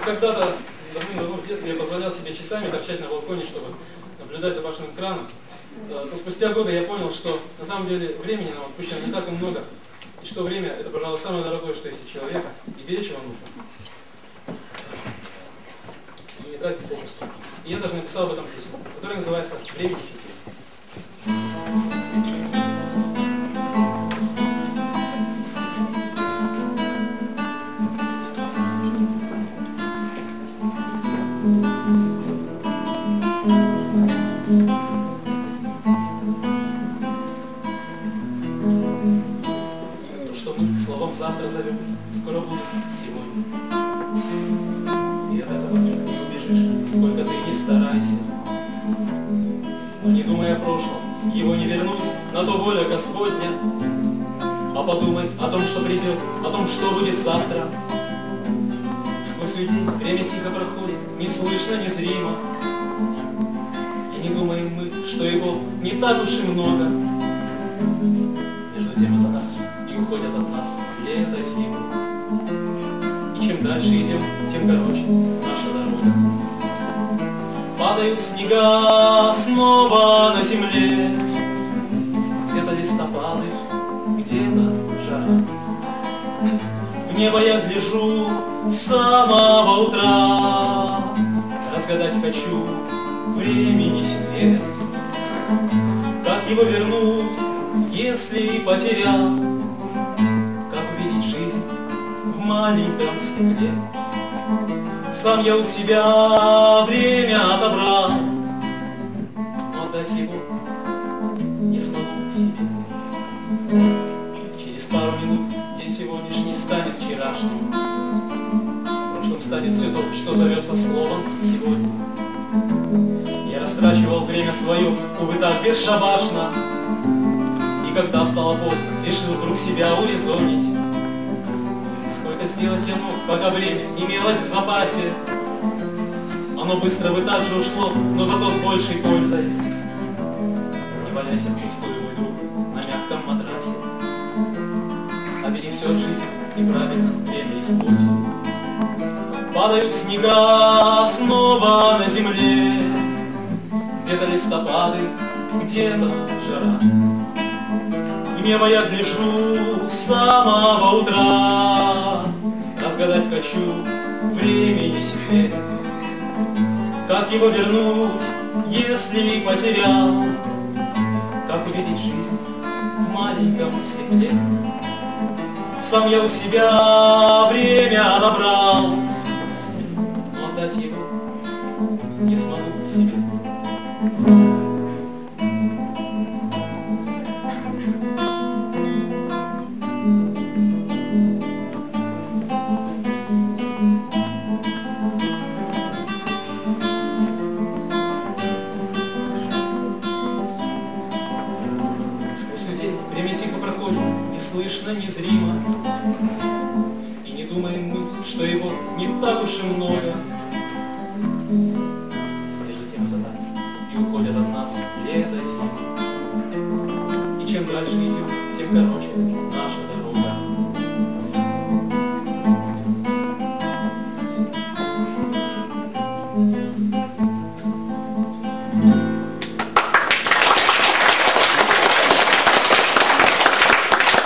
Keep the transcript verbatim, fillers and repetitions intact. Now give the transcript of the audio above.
когда-то, давно в детстве, я позволял себе часами торчать на балконе, чтобы наблюдать за башенным краном, то спустя годы я понял, что на самом деле времени нам отпущено не так и много, и что время — это, пожалуй, самое дорогое, что есть у человека, и беречь его нужно. И не тратить попусту. И я даже написал об этом песню, которая называется «Времени секрет». То, что мы словом завтра зовем, скоро будет сегодня. И от этого не убежишь, сколько ты ни старайся. Но не думай о прошлом, его не вернуть, на то воля Господня. А подумай о том, что придет, о том, что будет завтра. Сквозь людей время тихо проходит, не слышно, незримо. И не думаем мы, что его не так уж и много. Между тем это так, и уходят от нас лето, зима. И чем дальше идем, тем короче наша дорога. Падают снега снова на земле, где-то листопады, где-то жара. В небо я гляжу с самого утра, разгадать хочу времени секрет. Как его вернуть, если потерял? Как увидеть жизнь в маленьком стекле? Сам я у себя время отобрал, но отдать его не смогу себе. Через пару минут день сегодняшний станет вчерашним. Прошлым станет все то, что зовется словом сегодня. Я растрачивал время свое, увы, так бесшабашно. И когда стало поздно, решил вдруг себя урезонить. Сколько сделать я мог, пока время имелось в запасе. Оно быстро бы так же ушло, но зато с большей пользой. Не валяйся пьянствую, мой друг, на мягком матрасе. А пересек жизнь и правильно время используй. Падают снега снова на земле, где-то листопады, где-то жара. В небо я гляжу с самого утра, разгадать хочу времени секрет. Как его вернуть, если потерял? Как увидеть жизнь в маленьком стекле? Сам я у себя время отобрал, но отдать его не смогу себе. Время тихо проходит, не слышно, незримо. И не думаем мы, что его не так уж и много.